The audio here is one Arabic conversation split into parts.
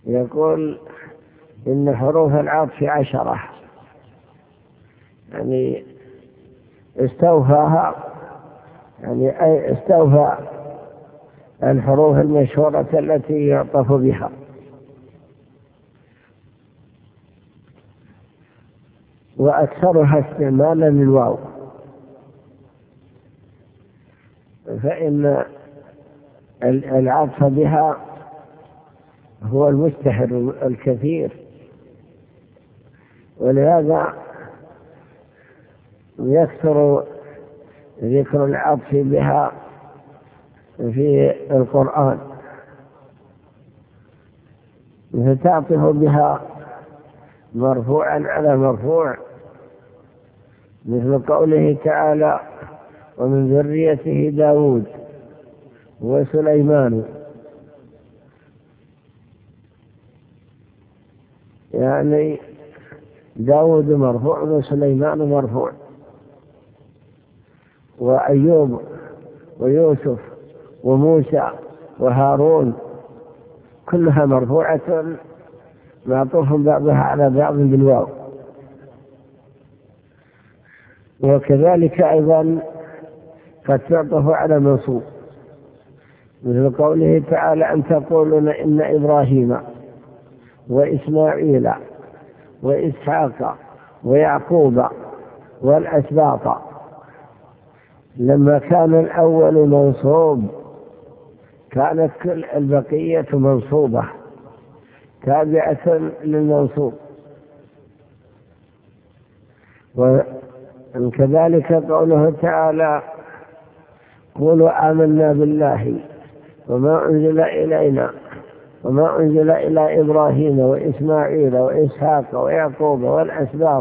يقول إن حروف العطف 10، يعني استوفاها، يعني أي استوفى الحروف المشهورة التي يعطف بها. وأكثرها استعمالا للواو، فإن العطف بها هو المشتهر الكثير، ولهذا يكثر ذكر العطف بها في القرآن، فتعطف بها مرفوعا على مرفوع، مثل قوله تعالى: ومن ذريته داود وسليمان، يعني داود مرفوع وسليمان مرفوع، وأيوب ويوسف وموسى وهارون كلها مرفوعة معطوف بعضها على بعض بالواو. وكذلك أيضا قد تعطف على منصوب، مثل قوله تعالى: أن تقولون إن إبراهيم وإسماعيل وإسحاق ويعقوب والأسباط، لما كان الأول منصوب كانت كل البقية منصوبة تابعة للمنصوب. وكذلك قوله تعالى: قولوا آمنا بالله وما أنزل إلينا وما أنزل إلى إبراهيم وإسماعيل وإسحاق ويعقوب والأسباط،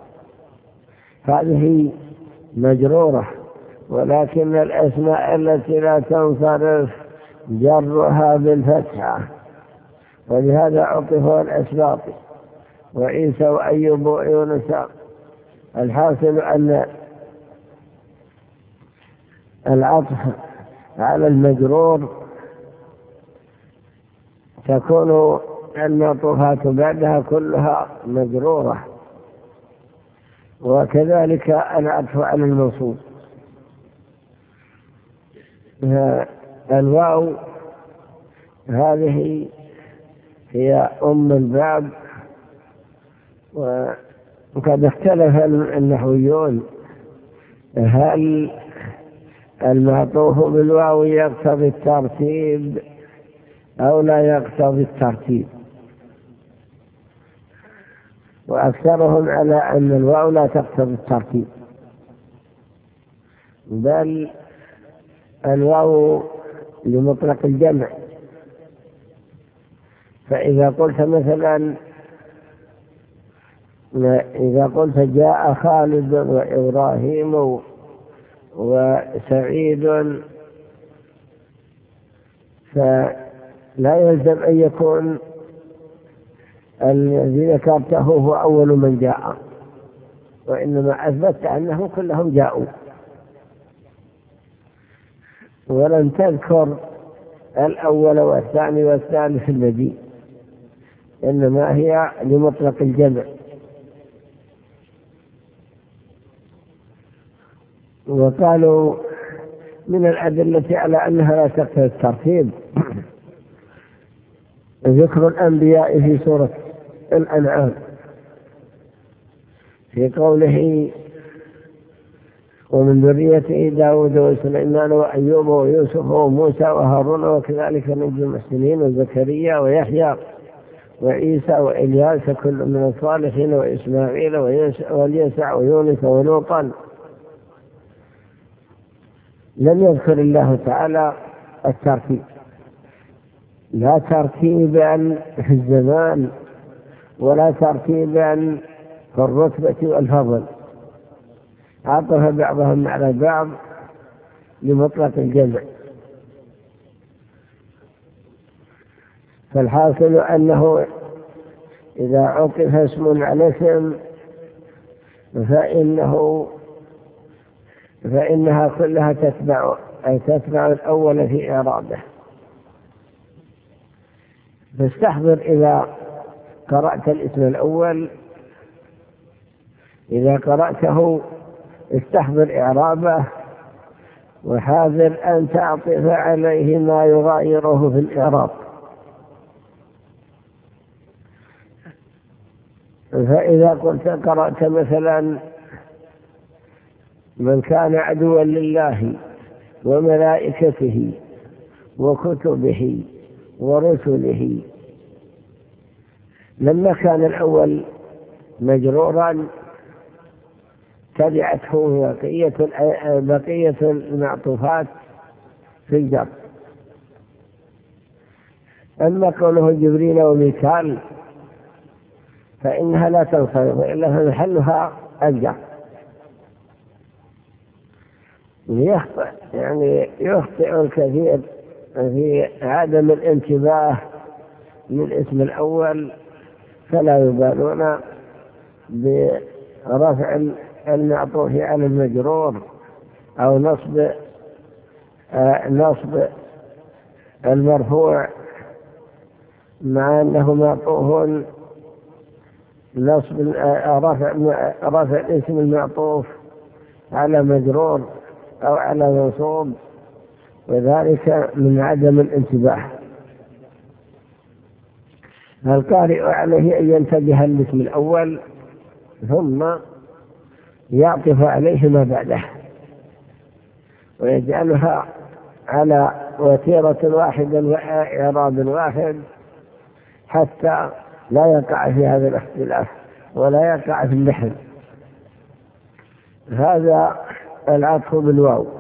هذه مجرورة، ولكن الأسماء التي لا تنصرف جرها بالفتحة، ولهذا عطفوا الأسباط وعيسى وأيوب ويونس. الحاصل أن العطف على المجرور تكون المعطوفات بعدها كلها مجرورة، وكذلك العطف على المنصوب. الواو هذه هي أم الباب، وقد اختلف النحويون هل المعطوف بالواو يقتضي الترتيب أو لا يقتضي الترتيب، وأكثرهم على أن الواو لا تقتضي الترتيب، بل الواو لمطلق الجمع. فإذا قلت مثلا إذا قلت جاء خالد وإبراهيم وسعيد، فلا يلزم أن يكون الذي ذكرته هو أول من جاء، وإنما أثبت أنهم كلهم جاءوا، ولم تذكر الأول والثاني والثالث الذي، إنما هي لمطلق الجمع. وقالوا من الأدلة على أنها لا تقتضي الترتيب ذكر الأنبياء في سورة الأنعام في قوله: ومن ذريته داود وسليمان وأيوب ويوسف وموسى وهارون وكذلك نجزي المحسنين وزكريا ويحيى وعيسى وإلياس كل من الصالحين وإسماعيل واليسع ويونس ولوطا. لم يذكر الله تعالى الترتيب، لا ترتيبا في الزمان ولا ترتيبا في الرتبة والفضل، عطف بعضهم على بعض لمطلق الجمع. فالحاصل أنه إذا عطف اسم على اسم فإنها كلها تتبع الأول في إعرابه. فاستحضر إذا قرأت الاسم الأول، إذا قرأته استحضر إعرابه، وحاذر أن تعطف عليه ما يغايره في الإعراب. فإذا قرأت مثلا من كان عدوا لله وملائكته وكتبه ورسله، لما كان الأول مجرورا تبعته بقية المعطوفات في الجر. أما قوله جبريل وميكال فإنها لا تنصرف إلا في محلها الجر. يخطئ الكثير في عدم الانتباه للاسم الأول، فلا يبالون برفع المعطوف على المجرور أو نصب المرفوع مع أنه معطوف، رفع الاسم المعطوف على مجرور أو على منصوب، وذلك من عدم الانتباه. القارئ عليه أن ينتبه الاسم الأول ثم يعطف عليه ما بعده ويجعلها على وتيرة واحدة وإعراب واحد، حتى لا يقع في هذا الاختلاف ولا يقع في اللحن. هذا العطف بالواو.